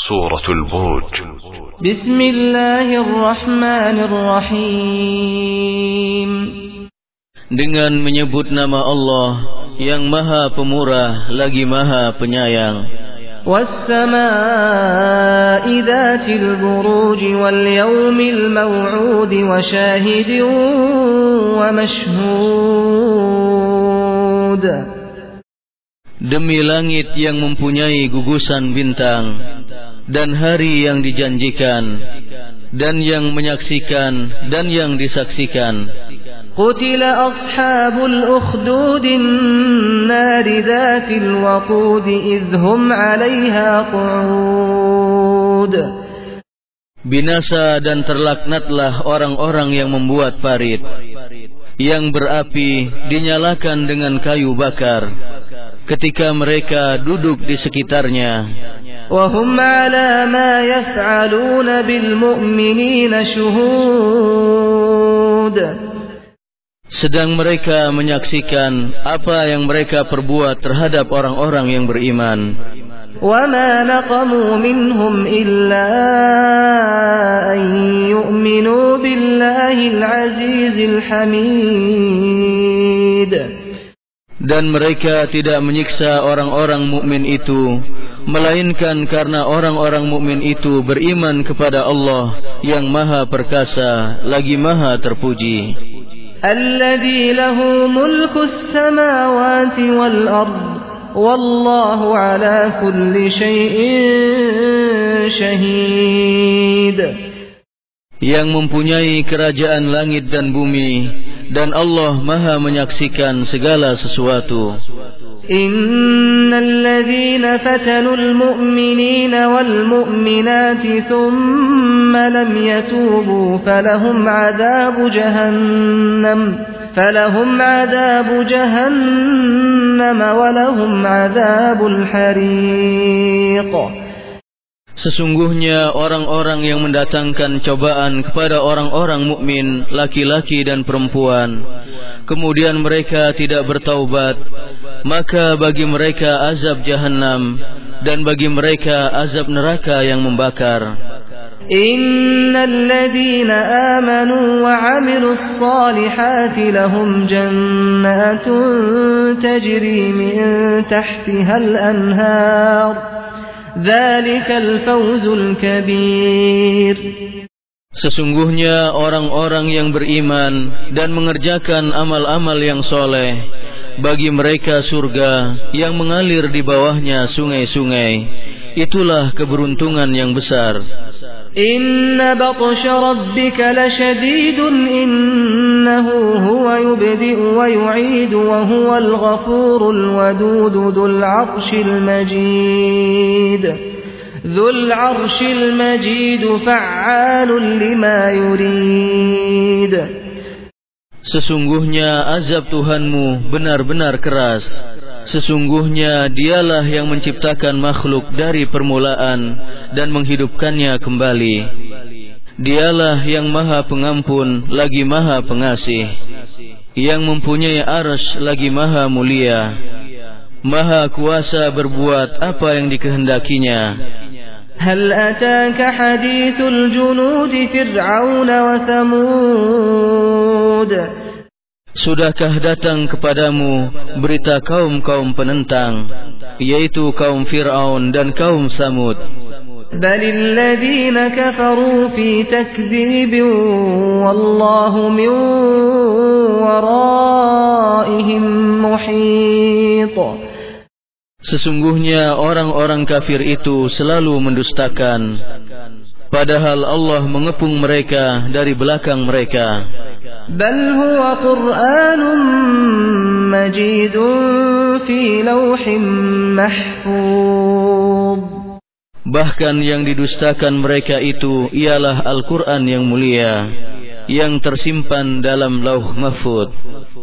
Suratul Buruj. Bismillahirrahmanirrahim. Dengan menyebut nama Allah yang Maha Pemurah lagi Maha Penyayang. Was-samaa'i dzatil buruj wal yaumil maw'ud wa syahidin wa mashhud. Demi langit yang mempunyai gugusan bintang dan hari yang dijanjikan dan yang menyaksikan dan yang disaksikan. Qutila ashabul ukhdudin nari dzatil waqud idhum 'alaiha qu'ud. Binasa dan terlaknatlah orang-orang yang membuat parit yang berapi dinyalakan dengan kayu bakar ketika mereka duduk di sekitarnya. Wa hum 'ala ma yaf'aluna bil mu'minina syuhud. Sedang mereka menyaksikan apa yang mereka perbuat terhadap orang-orang yang beriman. Wa ma naqamu minhum illa an yu'minu billahil azizil hamid. Dan mereka tidak menyiksa orang-orang mukmin itu melainkan karena orang-orang mukmin itu beriman kepada Allah yang Maha Perkasa lagi Maha Terpuji. Alladzi lahu mulkus samawati wal ard wallahu ala kulli syai'in syahid. Yang mempunyai kerajaan langit dan bumi dan Allah Maha menyaksikan segala sesuatu. Innal ladzina fatanul mu'minina wal mu'minati thumma lam yatubu falahum 'adzabu jahannam wa lahum 'adzabul hariq. Sesungguhnya orang-orang yang mendatangkan cobaan kepada orang-orang mukmin laki-laki dan perempuan, kemudian mereka tidak bertaubat, maka bagi mereka azab jahannam dan bagi mereka azab neraka yang membakar. Innal ladzina amanu wa 'amilus salihati lahum jannatun tajri min tahtihal anhar. Dzalikal fawzul kabir. Sesungguhnya orang-orang yang beriman dan mengerjakan amal-amal yang soleh, bagi mereka surga yang mengalir di bawahnya sungai-sungai. Itulah keberuntungan yang besar. Inna batsha rabbika lasyadidun innahu huwa yubdi'u wa yu'idu wa huwal ghafurul wadud dzul 'arsyil majid. Dzul 'arsyil majid fa'alun lima yurid. Sesungguhnya azab Tuhanmu benar-benar keras. Sesungguhnya dialah yang menciptakan makhluk dari permulaan dan menghidupkannya kembali. Dialah yang Maha Pengampun lagi Maha Pengasih, yang mempunyai arsy lagi Maha Mulia, Maha Kuasa berbuat apa yang dikehendakinya. Hal ataka hadithul junud fir'aun wa thamud. Sudahkah datang kepadamu berita kaum-kaum penentang, yaitu kaum Fir'aun dan kaum Samud? Balil ladzina kafaru fi takdzibin wallahu min waraihim muhit. Sesungguhnya orang-orang kafir itu selalu mendustakan, padahal Allah mengepung mereka dari belakang mereka. Bal huwa Qur'anun majidun fi lawhin mahfuz. Bahkan yang didustakan mereka itu ialah Al-Quran yang mulia, yang tersimpan dalam lauh mahfuz.